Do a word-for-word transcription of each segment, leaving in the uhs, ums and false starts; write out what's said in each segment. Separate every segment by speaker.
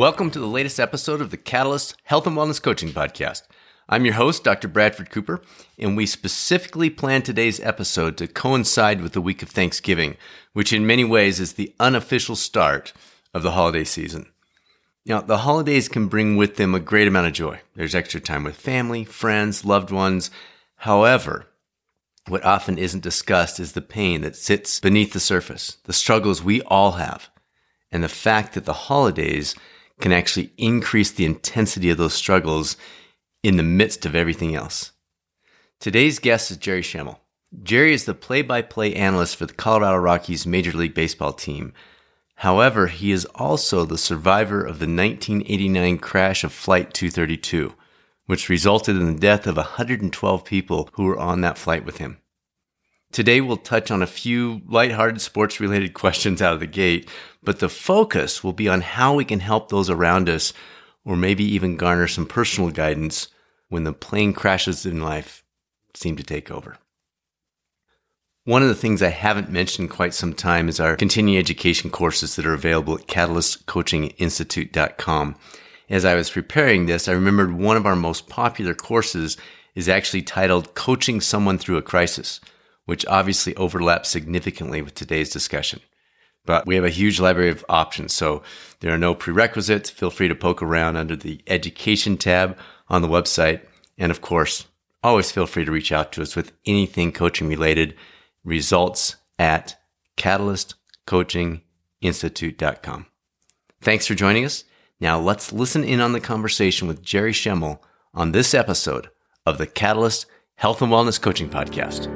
Speaker 1: Welcome to the latest episode of the Catalyst Health and Wellness Coaching Podcast. I'm your host, Doctor Bradford Cooper, and we specifically planned today's episode to coincide with the week of Thanksgiving, which in many ways is the unofficial start of the holiday season. Now, the holidays can bring with them a great amount of joy. There's extra time with family, friends, loved ones. However, what often isn't discussed is the pain that sits beneath the surface, the struggles we all have, and the fact that the holidays can actually increase the intensity of those struggles in the midst of everything else. Today's guest is Jerry Schemmel. Jerry is the play-by-play analyst for the Colorado Rockies Major League Baseball team. However, he is also the survivor of the nineteen eighty-nine crash of Flight two thirty-two, which resulted in the death of one hundred twelve people who were on that flight with him. Today, we'll touch on a few lighthearted sports-related questions out of the gate, but the focus will be on how we can help those around us, or maybe even garner some personal guidance when the plane crashes in life seem to take over. One of the things I haven't mentioned in quite some time is our continuing education courses that are available at catalyst coaching institute dot com. As I was preparing this, I remembered one of our most popular courses is actually titled Coaching Someone Through a Crisis, which obviously overlaps significantly with today's discussion. But we have a huge library of options, so there are no prerequisites. Feel free to poke around under the Education tab on the website. And of course, always feel free to reach out to us with anything coaching related. Results at catalyst coaching institute dot com. Thanks for joining us. Now let's listen in on the conversation with Jerry Schemmel on this episode of the Catalyst Health and Wellness Coaching Podcast.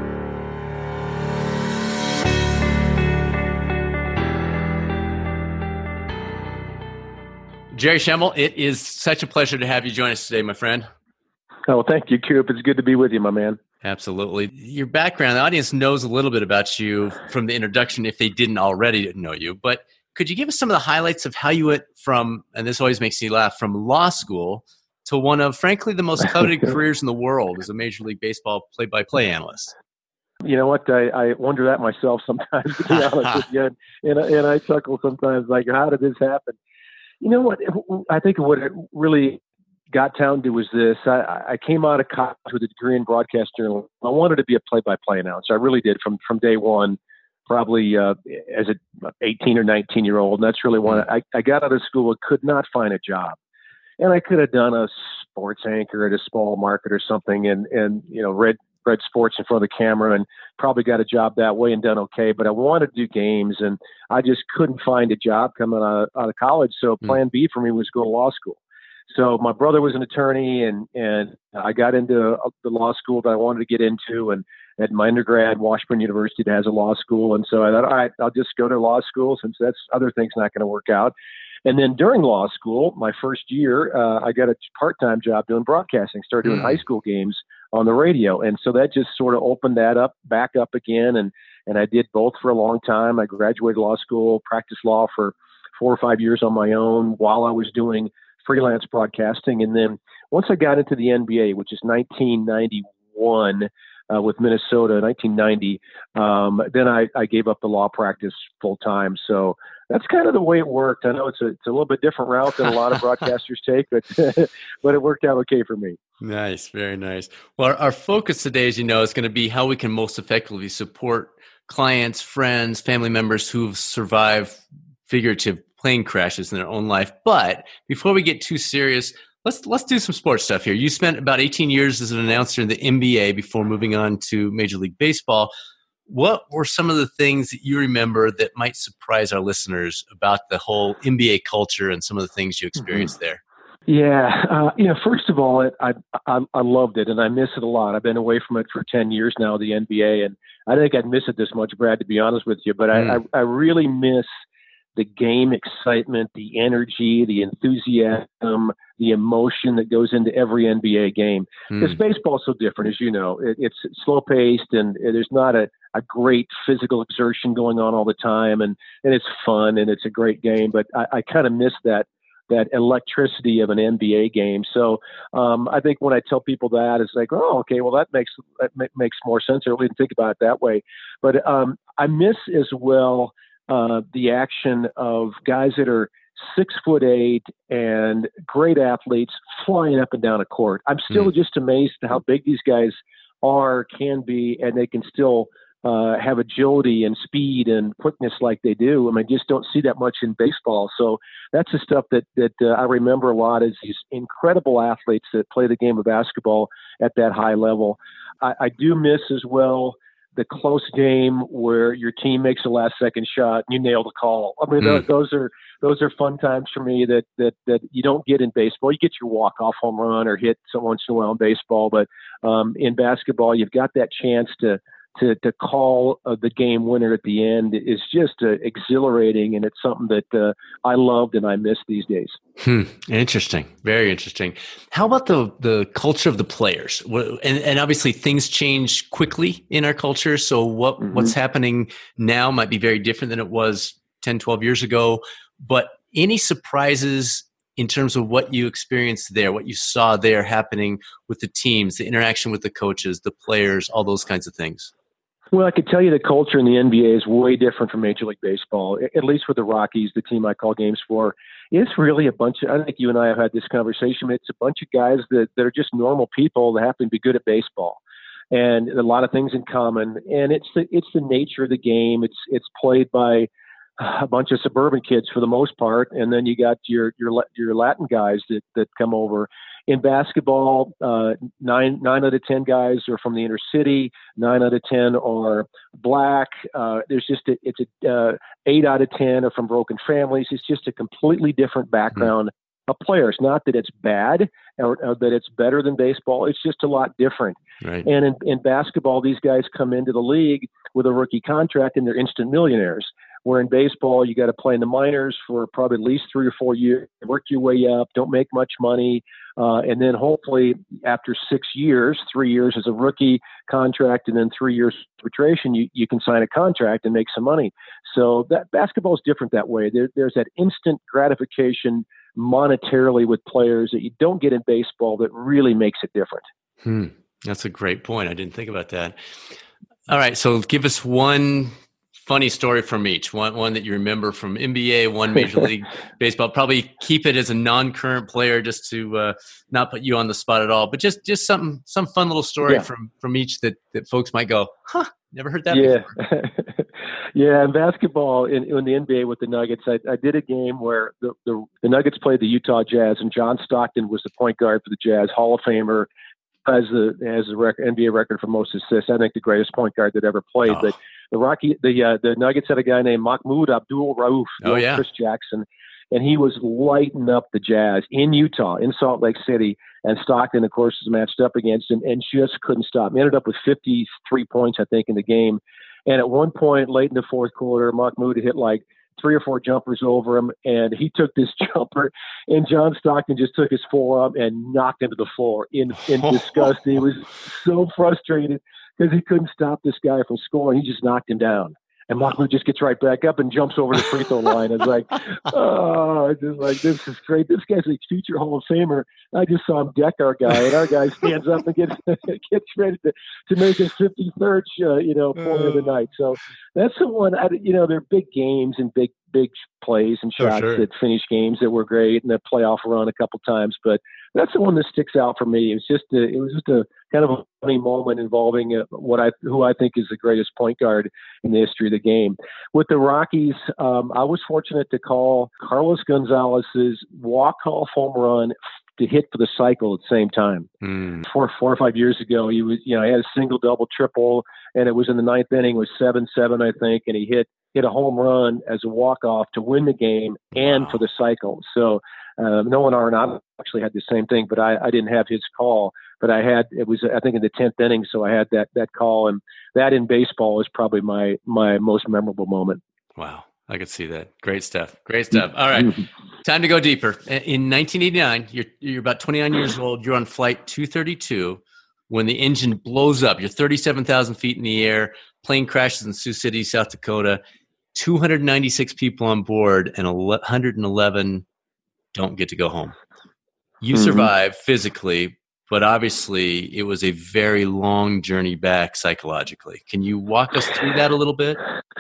Speaker 1: Jerry Schemmel, it is such a pleasure to have you join us today, my friend.
Speaker 2: Oh, thank you, Coop. It's good to be with you, my man.
Speaker 1: Absolutely. Your background, the audience knows a little bit about you from the introduction if they didn't already know you, but could you give us some of the highlights of how you went from, and this always makes me laugh, from law school to one of, frankly, the most coveted careers in the world as a Major League Baseball play-by-play analyst?
Speaker 2: You know what? I, I wonder that myself sometimes, to be honest with you. And, and I chuckle sometimes, like, how did this happen? You know what? I think what it really got down to was this. I, I came out of college with a degree in broadcast journalism. I wanted to be a play-by-play announcer. I really did from, from day one, probably uh, as an eighteen or nineteen year old. And that's really one. I, I got out of school and could not find a job. And I could have done a sports anchor at a small market or something and, and you know, read, read sports in front of the camera and probably got a job that way and done okay. But I wanted to do games and I just couldn't find a job coming out of, out of college. So plan B for me was go to law school. So my brother was an attorney and, and I got into the law school that I wanted to get into. And at my undergrad, Washburn University has a law school. And so I thought, all right, I'll just go to law school since that's other things not going to work out. And then during law school, my first year, uh, I got a part-time job doing broadcasting, started doing mm. high school games on the radio. And so that just sort of opened that up, back up again. And, and I did both for a long time. I graduated law school, practiced law for four or five years on my own while I was doing freelance broadcasting. And then once I got into the N B A, which is nineteen ninety-one, uh, with Minnesota, nineteen ninety, um, then I, I gave up the law practice full time. So that's kind of the way it worked. I know it's a, it's a little bit different route than a lot of broadcasters take, but, but it worked out okay for me.
Speaker 1: Nice. Very nice. Well, our, our focus today, as you know, is going to be how we can most effectively support clients, friends, family members who've survived figurative plane crashes in their own life. But before we get too serious, let's let's do some sports stuff here. You spent about eighteen years as an announcer in the N B A before moving on to Major League Baseball. What were some of the things that you remember that might surprise our listeners about the whole N B A culture and some of the things you experienced mm-hmm. there?
Speaker 2: Yeah, uh, you know, first of all, it, I, I I loved it, and I miss it a lot. I've been away from it for ten years now, the N B A, and I think I'd miss it this much, Brad, to be honest with you. But mm. I, I I really miss the game excitement, the energy, the enthusiasm, the emotion that goes into every N B A game. Because mm. baseball is so different, as you know. It, it's slow-paced, and there's not a, a great physical exertion going on all the time, and, and it's fun, and it's a great game. But I, I kind of miss that that electricity of an N B A game. So um, I think when I tell people that, it's like, oh, okay, well, that makes that ma- makes more sense. I really didn't think about it that way. But um, I miss as well uh, the action of guys that are six foot eight and great athletes flying up and down a court. I'm still mm. just amazed at how big these guys are, can be, and they can still uh, have agility and speed and quickness like they do. I mean, just don't see that much in baseball. So that's the stuff that, that uh, I remember a lot, is these incredible athletes that play the game of basketball at that high level. I, I do miss as well the close game where your team makes a last second shot and you nail the call. I mean, mm. those, those are, those are fun times for me that, that, that you don't get in baseball. You get your walk off home run or hit some once in a while in baseball, but um, in basketball, you've got that chance to, to, to call uh, the game winner at the end. Is just uh, exhilarating. And it's something that uh, I loved and I miss these days.
Speaker 1: Hmm. Interesting. Very interesting. How about the, the culture of the players? And, and obviously things change quickly in our culture. So what, mm-hmm. what's happening now might be very different than it was ten, twelve years ago, but any surprises in terms of what you experienced there, what you saw there happening with the teams, the interaction with the coaches, the players, all those kinds of things?
Speaker 2: Well, I could tell you the culture in the N B A is way different from Major League Baseball, at least with the Rockies, the team I call games for. It's really a bunch of, I think you and I have had this conversation, it's a bunch of guys that, that are just normal people that happen to be good at baseball. And a lot of things in common. And it's the, it's the nature of the game. It's, it's played by a bunch of suburban kids for the most part. And then you got your, your, your Latin guys that, that come over. In basketball, uh, nine, nine out of ten guys are from the inner city. Nine out of ten are black. Uh, there's just, a, it's a, uh, eight out of ten are from broken families. It's just a completely different background mm-hmm. of players. Not that it's bad or, or that it's better than baseball. It's just a lot different.
Speaker 1: Right.
Speaker 2: And in, in basketball, these guys come into the league with a rookie contract and they're instant millionaires. Where in baseball, you got to play in the minors for probably at least three or four years, work your way up, don't make much money. Uh, and then hopefully after six years, three years as a rookie contract, and then three years arbitration, you, you can sign a contract and make some money. So that basketball is different that way. There, there's that instant gratification monetarily with players that you don't get in baseball that really makes it different.
Speaker 1: Hmm. That's a great point. I didn't think about that. All right. So give us one funny story from each, one one that you remember from N B A, one Major League Baseball. Probably keep it as a non-current player just to uh, not put you on the spot at all, but just just something, some fun little story yeah. from, from each that, that folks might go, huh, never heard that
Speaker 2: yeah.
Speaker 1: before.
Speaker 2: yeah, in basketball, in, in the N B A with the Nuggets, I, I did a game where the, the, the Nuggets played the Utah Jazz, and John Stockton was the point guard for the Jazz, Hall of Famer, has the has a record, N B A record for most assists. I think the greatest point guard that ever played. Oh. But the Rocky, the uh, the Nuggets had a guy named Mahmoud Abdul Rauf,
Speaker 1: oh, yeah.
Speaker 2: Chris Jackson, and he was lighting up the Jazz in Utah, in Salt Lake City. And Stockton, of course, was matched up against him and just couldn't stop. He ended up with fifty-three points, I think, in the game. And at one point, late in the fourth quarter, Mahmoud hit like three or four jumpers over him, and he took this jumper, and John Stockton just took his forearm and knocked him to the floor in, in disgust. He was so frustrated because he couldn't stop this guy from scoring. He just knocked him down. And Mahmoud just gets right back up and jumps over the free throw line. It's like, oh, it's just like, this is great. This guy's a future Hall of Famer. I just saw him deck our guy, and our guy stands up and gets gets ready to, to make his fifty-third, uh, you know, point of the night. So that's the one. I, you know, they're big games and big big plays and shots
Speaker 1: sure.
Speaker 2: that finish games that were great, and the playoff run a couple times. But that's the one that sticks out for me. It was just a, it was just a kind of a funny moment involving uh, what I who I think is the greatest point guard in the history of the game. With the Rockies, um, I was fortunate to call Carlos Gonzalez's walk-off home run to hit for the cycle at the same time.
Speaker 1: Mm.
Speaker 2: Four, four or five years ago, he was, you know, he had a single, double, triple, and it was in the ninth inning. It was seven seven, I think, and he hit hit a home run as a walk-off to win the game and wow. for the cycle. So uh, Nolan Arenado actually had the same thing, but I, I didn't have his call. But I had, it was, I think, in the tenth inning, so I had that that call, and that in baseball is probably my my most memorable moment.
Speaker 1: Wow. I could see that. Great stuff. Great stuff. All right. Time to go deeper. In nineteen eighty-nine, you're, you're about twenty-nine years old. You're on flight two thirty-two when the engine blows up. You're thirty-seven thousand feet in the air. Plane crashes in Sioux City, South Dakota. two hundred ninety-six people on board and one hundred eleven don't get to go home. You mm-hmm. survive physically, but obviously it was a very long journey back psychologically. Can you walk us through that a little bit?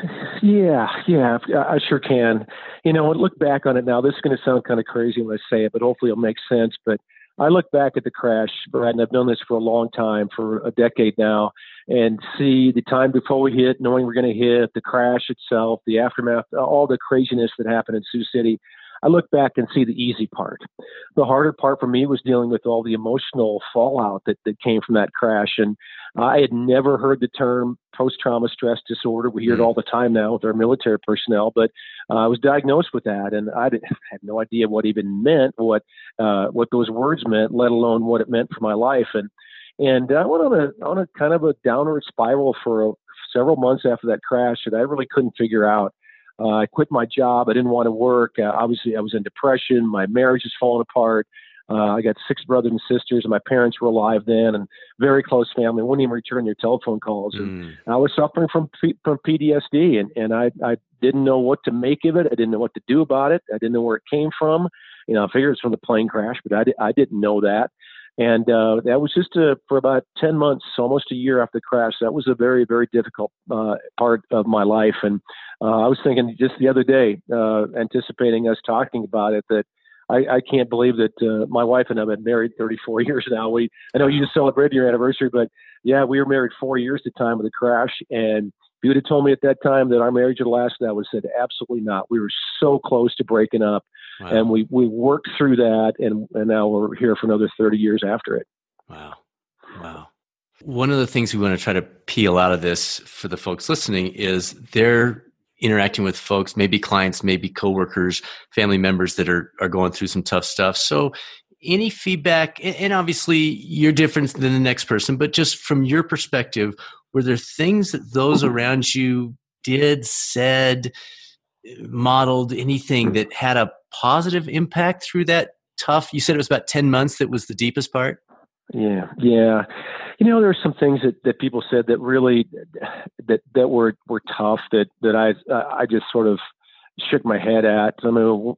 Speaker 2: Yeah, yeah, I sure can. You know, look back on it now. This is going to sound kind of crazy when I say it, but hopefully it'll make sense. But I look back at the crash, Brad, and I've known this for a long time, for a decade now, and see the time before we hit, knowing we're going to hit, the crash itself, the aftermath, all the craziness that happened in Sioux City. I look back and see the easy part. The harder part for me was dealing with all the emotional fallout that, that came from that crash. And uh, I had never heard the term post-trauma stress disorder. We hear it all the time now with our military personnel, but uh, I was diagnosed with that, and I didn't, had no idea what even meant, what uh, what those words meant, let alone what it meant for my life. And and I went on a on a kind of a downward spiral for a, several months after that crash that I really couldn't figure out. Uh, I quit my job. I didn't want to work. Uh, obviously, I was in depression. My marriage is falling apart. Uh, I got six brothers and sisters, and my parents were alive then, and very close family. Wouldn't even return their telephone calls. And
Speaker 1: Mm.
Speaker 2: I was suffering from P- from P T S D, and, and I, I didn't know what to make of it. I didn't know what to do about it. I didn't know where it came from. You know, I figured it's from the plane crash, but I, di- I didn't know that. And uh, that was just a, for about ten months, almost a year after the crash. That was a very, very difficult uh, part of my life. And uh, I was thinking just the other day, uh, anticipating us talking about it, that I, I can't believe that uh, my wife and I have been married thirty-four years now. We, I know you just celebrated your anniversary, but yeah, we were married four years at the time of the crash. And if you would have told me at that time that our marriage would last, I would have said absolutely not. We were so close to breaking up. Wow. And we, we worked through that, and, and now we're here for another thirty years after it.
Speaker 1: Wow. Wow. One of the things we want to try to peel out of this for the folks listening is they're interacting with folks, maybe clients, maybe coworkers, family members that are, are going through some tough stuff. So any feedback, and obviously you're different than the next person, but just from your perspective, were there things that those around you did, said, modeled, anything that had a positive impact through that tough, you said it was about ten months that was the deepest part?
Speaker 2: Yeah. Yeah. You know, there are some things that, that people said that really, that, that were, were tough that, that I, I just sort of shook my head at. I mean,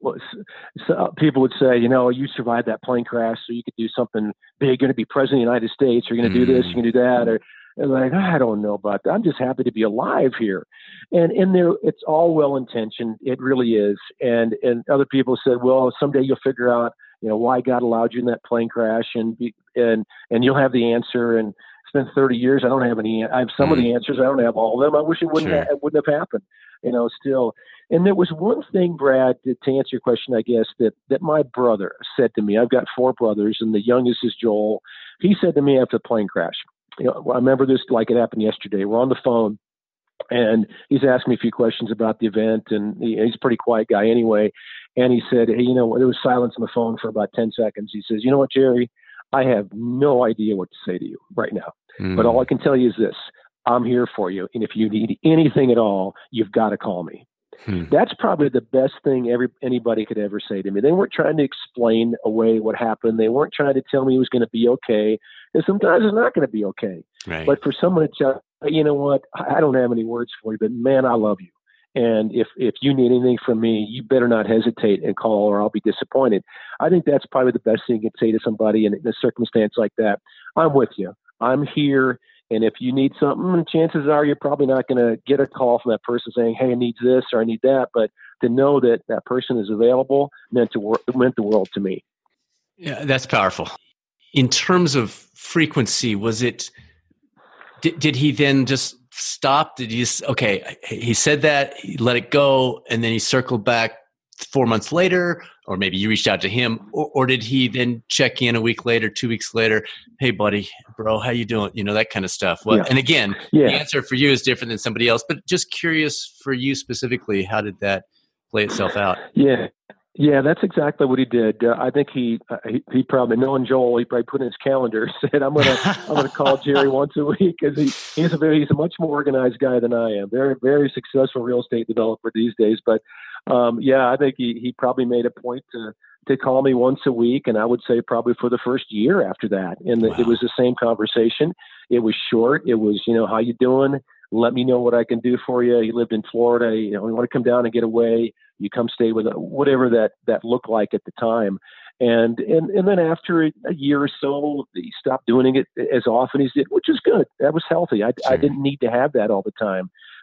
Speaker 2: people would say, you know, you survived that plane crash, so you could do something big. You're going to be president of the United States. You're going to do this, you're going to do that. Or, and like, I don't know about that. I'm just happy to be alive here. And in there, it's all well-intentioned. It really is. And, and other people said, well, someday you'll figure out, you know, why God allowed you in that plane crash, and be, and and you'll have the answer. And it's been thirty years. I don't have any. I have some mm. of the answers. I don't have all of them. I wish it wouldn't sure. ha- it wouldn't have happened. You know, still. And there was one thing, Brad, to, to answer your question, I guess, that that my brother said to me. I've got four brothers, and the youngest is Joel. He said to me after the plane crash, you know, I remember this like it happened yesterday. We're on the phone, and he's asked me a few questions about the event, and he, he's a pretty quiet guy anyway. And he said, hey, you know, there was silence on the phone for about ten seconds. He says, you know what, Jerry, I have no idea what to say to you right now. Mm. But all I can tell you is this: I'm here for you. And if you need anything at all, you've got to call me. Hmm. That's probably the best thing every anybody could ever say to me. They weren't trying to explain away what happened. They weren't trying to tell me it was going to be okay. And sometimes it's not going to be okay.
Speaker 1: Right.
Speaker 2: But for someone to tell, you know what, I don't have any words for you, but man, I love you. And if, if you need anything from me, you better not hesitate and call, or I'll be disappointed. I think that's probably the best thing you can say to somebody in a circumstance like that. I'm with you. I'm here. And if you need something, chances are you're probably not going to get a call from that person saying, hey, I need this or I need that. But to know that that person is available meant to wor- meant the world to me.
Speaker 1: Yeah, that's powerful. In terms of frequency, was it, did, did he then just stop? Did he just, okay, he said that, he let it go, and then he circled back four months later, or maybe you reached out to him, or, or did he then check in a week later, two weeks later? Hey, buddy, bro, how you doing? You know, that kind of stuff. Well, yeah. And again, yeah. the answer for you is different than somebody else, but just curious for you specifically, how did that play itself out?
Speaker 2: Yeah. Yeah, that's exactly what he did. Uh, I think he, uh, he he probably, knowing Joel, he probably put in his calendar, said, "I'm gonna I'm gonna call Jerry once a week," because he he's a very he's a much more organized guy than I am. Very very successful real estate developer these days. But um, yeah, I think he he probably made a point to to call me once a week, and I would say probably for the first year after that. And the, wow. It was the same conversation. It was short. It was, you know, how you doing? Let me know what I can do for you. He lived in Florida. You know, you want to come down and get away, you come stay with whatever that, that looked like at the time. And, and, and then after a year or so, he stopped doing it as often as he did, which is good. That was healthy. I, sure. I didn't need to have that all the time.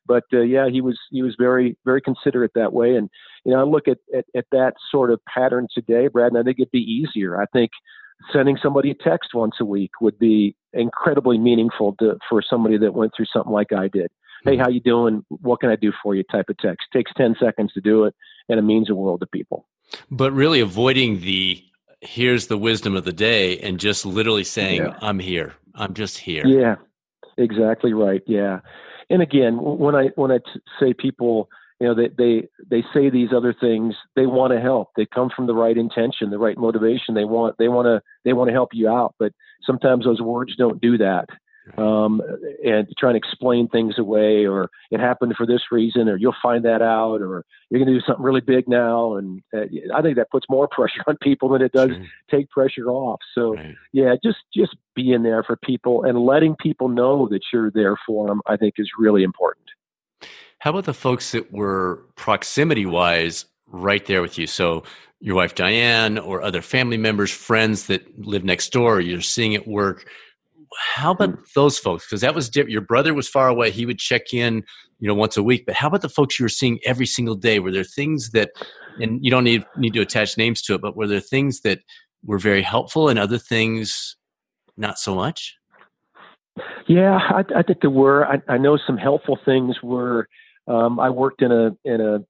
Speaker 2: But uh, yeah, he was he was very very considerate that way. And you know, I look at, at at that sort of pattern today, Brad, and I think it'd be easier. I think sending somebody a text once a week would be incredibly meaningful to, for somebody that went through something like I did. Hey, how you doing? What can I do for you? Type of text. Takes ten seconds to do it, and it means the world to people.
Speaker 1: But really avoiding the, here's the wisdom of the day, and just literally saying, yeah. I'm here. I'm just here.
Speaker 2: Yeah, exactly right. Yeah. And again, when I, when I t- say people, you know, they, they, they say these other things, they want to help. They come from the right intention, the right motivation. They want, they want to, they want to help you out, but sometimes those words don't do that. Um, and trying to explain things away, or it happened for this reason, or you'll find that out, or you're going to do something really big now. And uh, I think that puts more pressure on people than it does sure. take pressure off. So right. yeah, just, just being there for people and letting people know that you're there for them, I think is really important.
Speaker 1: How about the folks that were proximity wise right there with you? So your wife, Diane, or other family members, friends that live next door, or you're seeing at work. How about those folks? Because that was different. Your brother was far away. He would check in, you know, once a week. But how about the folks you were seeing every single day? Were there things that, and you don't need need to attach names to it, but were there things that were very helpful and other things not so much?
Speaker 2: Yeah, I, I think there were. I, I know some helpful things were. Um, I worked in a in a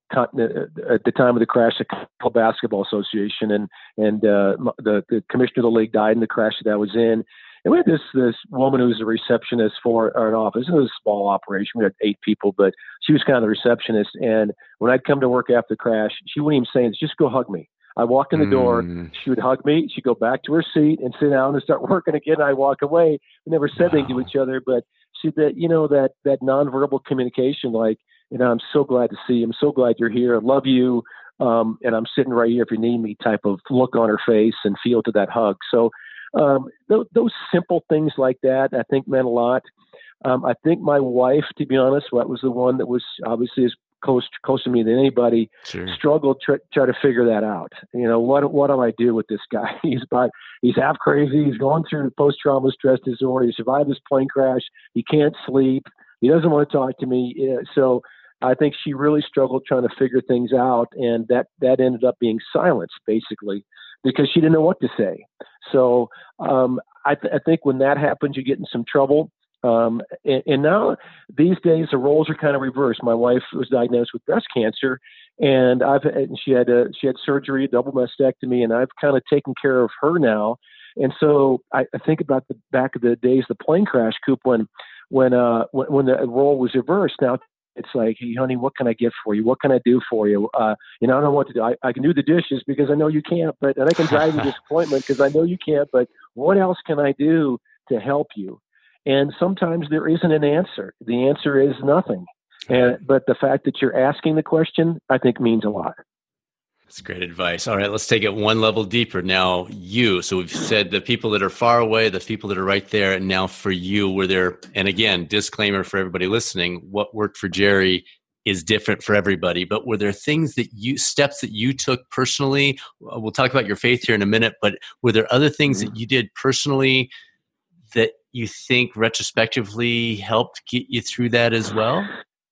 Speaker 2: at the time of the crash, the College Basketball Association, and and uh, the the commissioner of the league died in the crash that I was in. And we had this this woman who was a receptionist for our office. It was a small operation. We had eight people, but she was kind of the receptionist. And when I'd come to work after the crash, she wouldn't even say, just go hug me. I walk in the door, mm. she would hug me. She'd go back to her seat and sit down and start working again. I walk away. We never said wow. anything to each other, but she that you know that that nonverbal communication, like, you know, I'm so glad to see you. I'm so glad you're here. I love you. Um, and I'm sitting right here if you need me type of look on her face and feel to that hug. So Um, th- those simple things like that, I think, meant a lot. Um, I think my wife, to be honest, what was the one that was obviously as close close to me than anybody, sure. struggled to try, try to figure that out. You know, what what do I do with this guy? He's about, he's half crazy. He's going through post trauma stress disorder. He survived this plane crash. He can't sleep. He doesn't want to talk to me. Yeah, so I think she really struggled trying to figure things out, and that that ended up being silence, basically, because she didn't know what to say. So um, I, th- I think when that happens, you get in some trouble. Um, and, and now these days, the roles are kind of reversed. My wife was diagnosed with breast cancer, and I've and she had a, she had surgery, a double mastectomy, and I've kind of taken care of her now. And so I, I think about the back of the days, the plane crash, Coop, when when uh, when, when the role was reversed. Now it's like, hey, honey, what can I get for you? What can I do for you? Uh, you know, I don't know what to do. I, I can do the dishes because I know you can't, but and I can drive you to disappointment because I know you can't. But what else can I do to help you? And sometimes there isn't an answer. The answer is nothing. And but the fact that you're asking the question, I think, means a lot.
Speaker 1: That's great advice. All right, let's take it one level deeper. Now, you. So we've said the people that are far away, the people that are right there, and now for you, were there, and again, disclaimer for everybody listening, what worked for Jerry is different for everybody, but were there things that you, steps that you took personally? We'll talk about your faith here in a minute, but were there other things mm-hmm. that you did personally that you think retrospectively helped get you through that as well?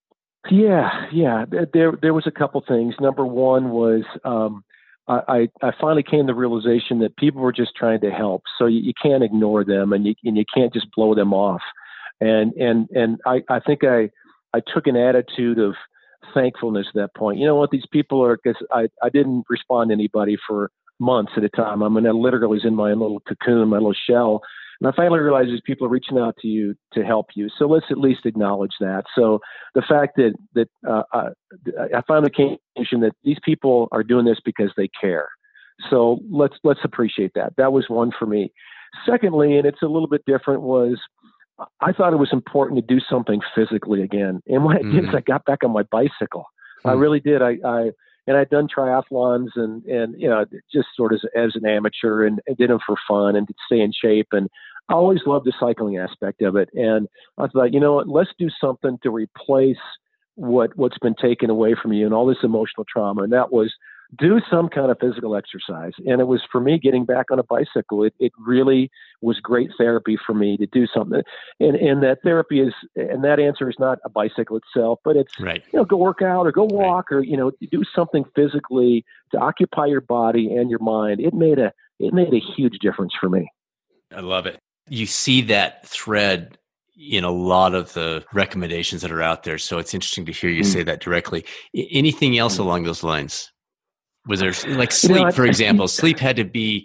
Speaker 2: Yeah, yeah. There, there was a couple things. Number one was um, I, I finally came to the realization that people were just trying to help, so you, you can't ignore them, and you and you can't just blow them off. And and and I, I think I I took an attitude of thankfulness at that point. You know what? These people are, because I I didn't respond to anybody for months at a time. I mean, I literally was in my little cocoon, my little shell. And I finally realized these people are reaching out to you to help you. So let's at least acknowledge that. So the fact that that uh, uh, I finally came to the conclusion that these people are doing this because they care. So let's let's appreciate that. That was one for me. Secondly, and it's a little bit different, was I thought it was important to do something physically again. And what I did mm-hmm. is I got back on my bicycle. Mm-hmm. I really did. I, I and I'd done triathlons and and you know just sort of as, as an amateur and, and did them for fun and to stay in shape. And I always loved the cycling aspect of it. And I thought, you know what, let's do something to replace what, what's been taken away from you and all this emotional trauma. And that was do some kind of physical exercise. And it was for me getting back on a bicycle. It, it really was great therapy for me to do something. And, and that therapy is, and that answer is not a bicycle itself, but it's,
Speaker 1: right.
Speaker 2: you know, go work out or go walk,
Speaker 1: right.
Speaker 2: or, you know, do something physically to occupy your body and your mind. It made a, it made a huge difference for me.
Speaker 1: I love it. You see that thread in a lot of the recommendations that are out there. So it's interesting to hear you mm. say that directly. I- anything else mm. along those lines? Was there, like sleep, you know, I, for example, sleep had to be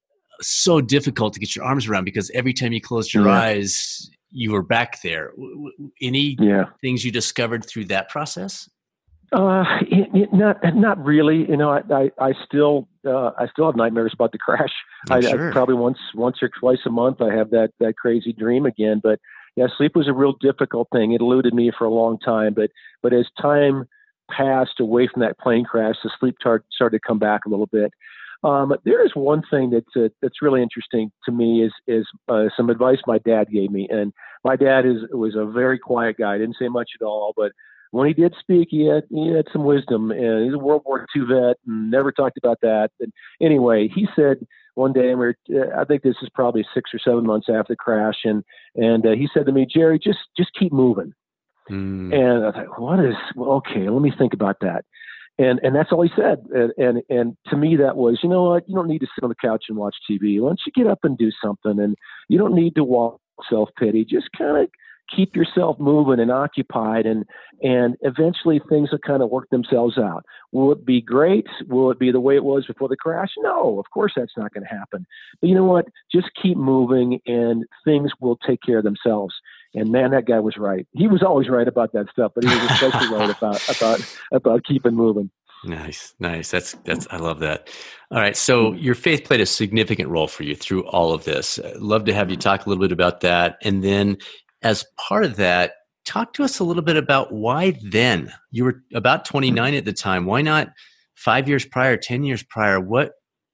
Speaker 1: so difficult to get your arms around because every time you closed your yeah. eyes, you were back there. Any yeah. things you discovered through that process?
Speaker 2: Uh, it, it, not, not really. You know, I, I, I still, uh, I still have nightmares about the crash. I,
Speaker 1: sure.
Speaker 2: I probably once, once or twice a month, I have that, that crazy dream again. But yeah, sleep was a real difficult thing. It eluded me for a long time. But, but as time passed away from that plane crash, the sleep tar- started to come back a little bit. Um, there is one thing that's uh, that's really interesting to me is is uh, some advice my dad gave me. And my dad is was a very quiet guy. Didn't say much at all, but when he did speak, he had he had some wisdom. And he's a World War Two vet and never talked about that. And anyway, he said one day, and we we're, I think this is probably six or seven months after the crash, and and uh, he said to me, "Jerry, just just keep moving." Mm. And I thought, what is, well, okay, let me think about that. And and that's all he said. And, and and to me, that was, you know what, you don't need to sit on the couch and watch T V. Why don't you get up and do something? And you don't need to walk self-pity. Just kind of keep yourself moving and occupied, and and eventually things will kind of work themselves out. Will it be great? Will it be the way it was before the crash? No, of course that's not going to happen. But you know what? Just keep moving and things will take care of themselves. And man, that guy was right. He was always right about that stuff, but he was especially right about about about keeping moving.
Speaker 1: Nice, nice. That's that's. I love that. All right, so your faith played a significant role for you through all of this. I'd love to have you talk a little bit about that, and then as part of that, talk to us a little bit about why then. You were about twenty-nine at the time. Why not five years prior, ten years prior? What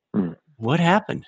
Speaker 1: what happened?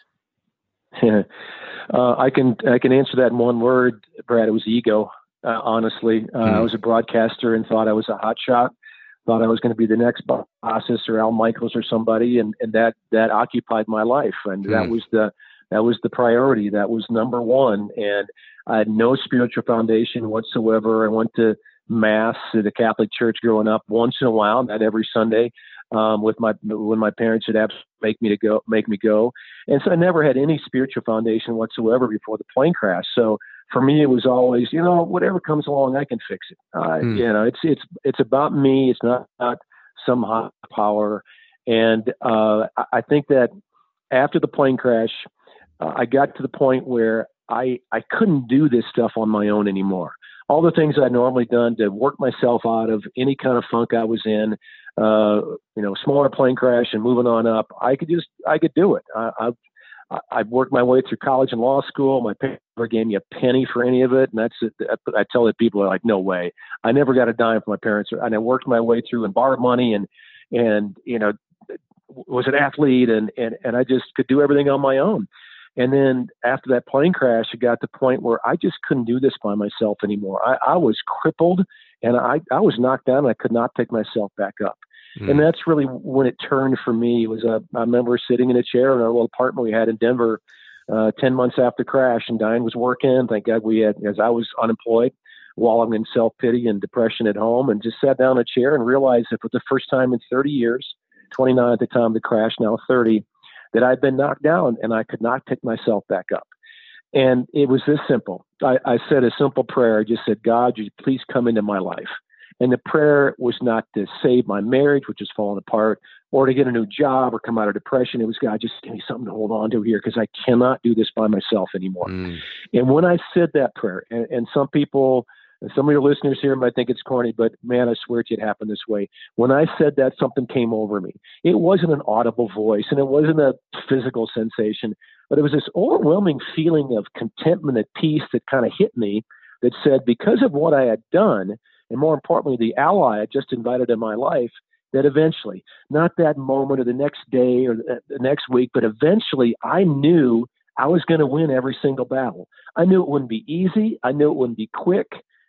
Speaker 2: Yeah. Uh, I can I can answer that in one word, Brad. It was ego. Uh, honestly, uh, mm. I was a broadcaster and thought I was a hot shot. Thought I was going to be the next Bossis or Al Michaels or somebody, and, and that that occupied my life, and mm. that was the that was the priority. That was number one, and I had no spiritual foundation whatsoever. I went to mass at the Catholic Church growing up once in a while, not every Sunday. Um, with my when my parents would have to make me to go, make me go, and so I never had any spiritual foundation whatsoever before the plane crash. So for me, it was always, you know, whatever comes along, I can fix it. Uh, mm. You know, it's it's it's about me. It's not about some high power. And uh, I think that after the plane crash, uh, I got to the point where I I couldn't do this stuff on my own anymore. All the things I'd normally done to work myself out of any kind of funk I was in, uh, you know, smaller plane crash and moving on up, I could just, I could do it. I, I've, I've worked my way through college and law school. My parents never gave me a penny for any of it. And that's it. I tell that people are like, no way. I never got a dime from my parents. And I worked my way through and borrowed money and, and, you know, was an athlete and, and, and I just could do everything on my own. And then after that plane crash, it got to the point where I just couldn't do this by myself anymore. I, I was crippled and I, I was knocked down and I could not pick myself back up. Mm. And that's really when it turned for me. It was a, I remember sitting in a chair in our little apartment we had in Denver uh, ten months after the crash, and Diane was working. Thank God we had, as I was unemployed, wallowing in self-pity and depression at home, and just sat down in a chair and realized that for the first time in thirty years, twenty-nine at the time of the crash, now thirty, that I'd been knocked down and I could not pick myself back up. And it was this simple. I, I said a simple prayer. I just said, God, you please come into my life. And the prayer was not to save my marriage, which is falling apart, or to get a new job or come out of depression. It was, God, just give me something to hold on to here because I cannot do this by myself anymore. Mm. And when I said that prayer, and, and some people, and some of your listeners here might think it's corny, but man, I swear to you, it happened this way. When I said that, something came over me. It wasn't an audible voice and it wasn't a physical sensation, but it was this overwhelming feeling of contentment and peace that kind of hit me that said, because of what I had done, and more importantly, the ally I just invited in my life, that eventually, not that moment or the next day or the next week, but eventually I knew I was going to win every single battle. I knew it wouldn't be easy. I knew it wouldn't be quick.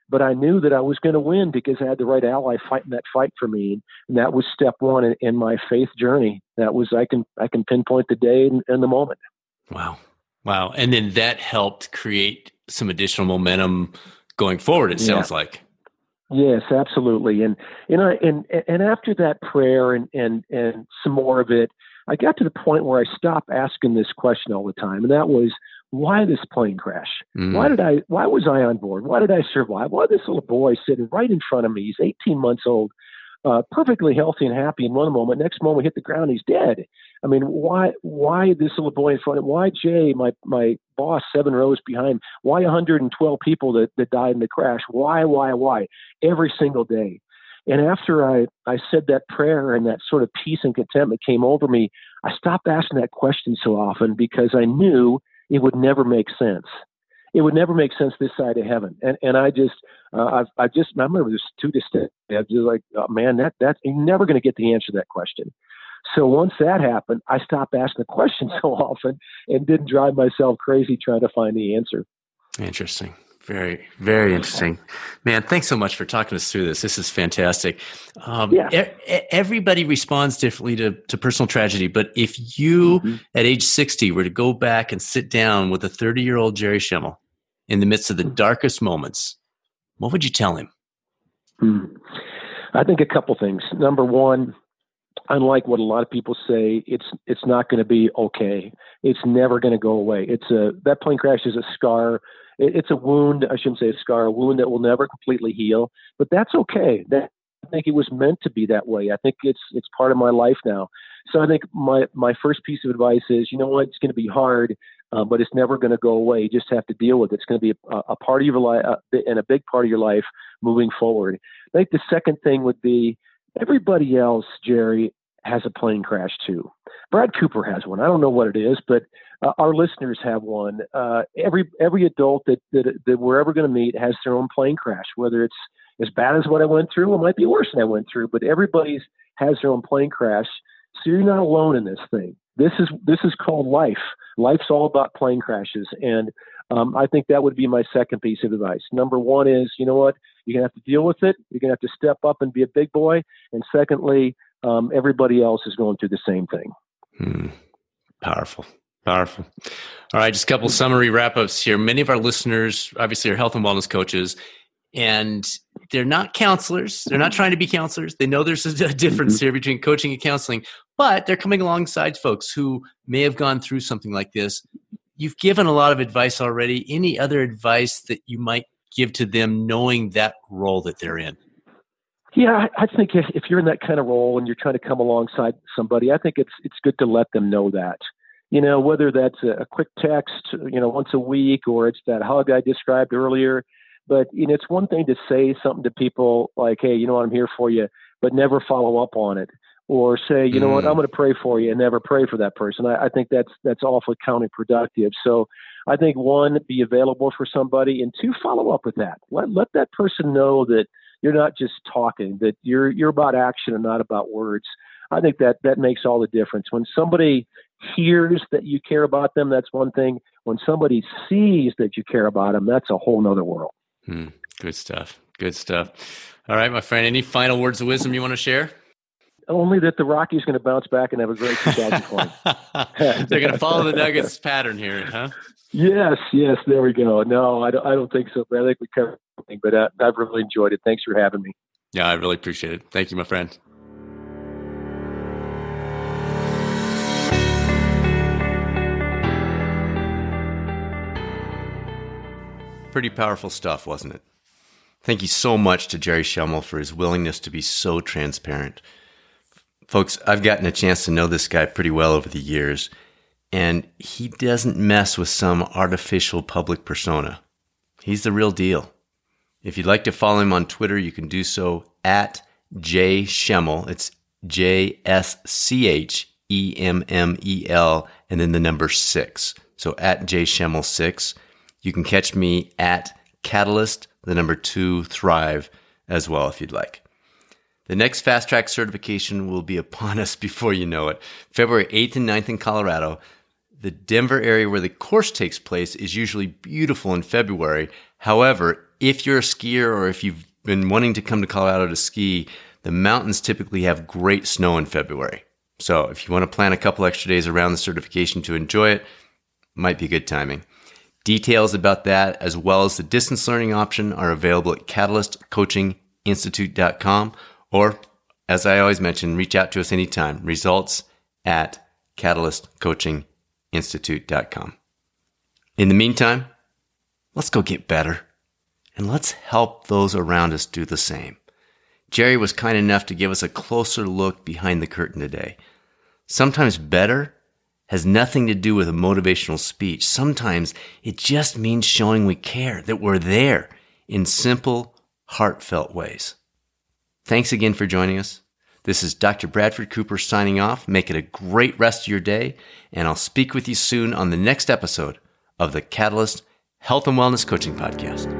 Speaker 2: but I knew that I was going to win because I had the right ally fighting that fight for me. And that was step one in, in my faith journey. That was, I can, I can pinpoint the day and, and the moment.
Speaker 1: Wow. Wow. And then that helped create some additional momentum going forward, it sounds yeah. like.
Speaker 2: Yes, absolutely. And, you know, and, and after that prayer and, and, and some more of it, I got to the point where I stopped asking this question all the time. And that was, why this plane crash? Mm. Why did I, why was I on board? Why did I survive? Why this little boy sitting right in front of me? He's eighteen months old, uh, perfectly healthy and happy in one moment. Next moment, hit the ground, he's dead. I mean, why, why this little boy in front of him? Why Jay, my, my boss, seven rows behind? Why one hundred twelve people that, that died in the crash? Why, why, why? Every single day. And after I, I said that prayer and that sort of peace and contentment came over me, I stopped asking that question so often because I knew it would never make sense. It would never make sense this side of heaven. And and I just, uh, I've, I just, I remember this two distinct, I was just like, oh, man, that, that's, you're never going to get the answer to that question. So once that happened, I stopped asking the question so often and didn't drive myself crazy trying to find the answer.
Speaker 1: Interesting. Very, very interesting. Man, thanks so much for talking us through this. This is fantastic. Um, yeah. e- everybody responds differently to, to personal tragedy, but if you, mm-hmm. at age sixty, were to go back and sit down with a thirty-year-old Jerry Schemmel in the midst of the darkest moments, what would you tell him?
Speaker 2: Hmm. I think a couple things. Number one, unlike what a lot of people say, it's it's not going to be okay. It's never going to go away. It's a that plane crash is a scar. It's a wound. I shouldn't say a scar, a wound that will never completely heal, but that's okay. That, I think it was meant to be that way. I think it's, it's part of my life now. So I think my, my first piece of advice is, you know what, it's going to be hard, uh, but it's never going to go away. You just have to deal with it. It's going to be a, a part of your life uh, and a big part of your life moving forward. I think the second thing would be everybody else, Jerry, has a plane crash too. Brad Cooper has one. I don't know what it is, but uh, our listeners have one. Uh, every every adult that, that that we're ever going to meet has their own plane crash, whether it's as bad as what I went through, it might be worse than I went through, but everybody's has their own plane crash. So you're not alone in this thing. This is this is called life. Life's all about plane crashes. And um, I think that would be my second piece of advice. Number one is, you know what? You're going to have to deal with it. You're going to have to step up and be a big boy. And secondly, um, everybody else is going through the same thing.
Speaker 1: Hmm. Powerful. Powerful. All right, just a couple summary wrap-ups here. Many of our listeners, obviously, are health and wellness coaches, and they're not counselors. They're not trying to be counselors. They know there's a difference here between coaching and counseling, but they're coming alongside folks who may have gone through something like this. You've given a lot of advice already. Any other advice that you might give to them knowing that role that they're in?
Speaker 2: Yeah, I think if, if you're in that kind of role and you're trying to come alongside somebody, I think it's it's good to let them know that. You know, whether that's a, a quick text, you know, once a week, or it's that hug I described earlier. But, you know, it's one thing to say something to people like, hey, you know what, I'm here for you, but never follow up on it. Or say, you know mm. what, I'm going to pray for you and never pray for that person. I, I think that's that's awfully counterproductive. So I think, one, be available for somebody, and two, follow up with that. Let let that person know that you're not just talking, that you're you're about action and not about words. I think that that makes all the difference. When somebody hears that you care about them, that's one thing. When somebody sees that you care about them, that's a whole nother world.
Speaker 1: Hmm. Good stuff. Good stuff. All right, my friend, any final words of wisdom you want to share?
Speaker 2: Only that the Rockies going to bounce back and have a great two thousand twenty.
Speaker 1: They're going to follow the Nuggets pattern here, huh?
Speaker 2: Yes, yes, there we go. No, I don't, I don't think so, but I think we covered everything, but uh, I've really enjoyed it. Thanks for having me.
Speaker 1: Yeah, I really appreciate it. Thank you, my friend. Pretty powerful stuff, wasn't it? Thank you so much to Jerry Schemmel for his willingness to be so transparent. Folks, I've gotten a chance to know this guy pretty well over the years, and he doesn't mess with some artificial public persona. He's the real deal. If you'd like to follow him on Twitter, you can do so at J Schemmel. It's J S C H E M M E L and then the number six. So at J Schemmel six. You can catch me at Catalyst, the number two, Thrive as well if you'd like. The next Fast Track certification will be upon us before you know it. February eighth and ninth in Colorado. The Denver area where the course takes place is usually beautiful in February. However, if you're a skier or if you've been wanting to come to Colorado to ski, the mountains typically have great snow in February. So if you want to plan a couple extra days around the certification to enjoy it, might be good timing. Details about that, as well as the distance learning option, are available at catalyst coaching institute dot com, or, as I always mention, reach out to us anytime. Results at catalyst coaching institute dot com. In the meantime, let's go get better, and let's help those around us do the same. Jerry was kind enough to give us a closer look behind the curtain today. Sometimes better has nothing to do with a motivational speech. Sometimes it just means showing we care, that we're there in simple, heartfelt ways. Thanks again for joining us. This is Doctor Bradford Cooper signing off. Make it a great rest of your day, and I'll speak with you soon on the next episode of the Catalyst Health and Wellness Coaching Podcast.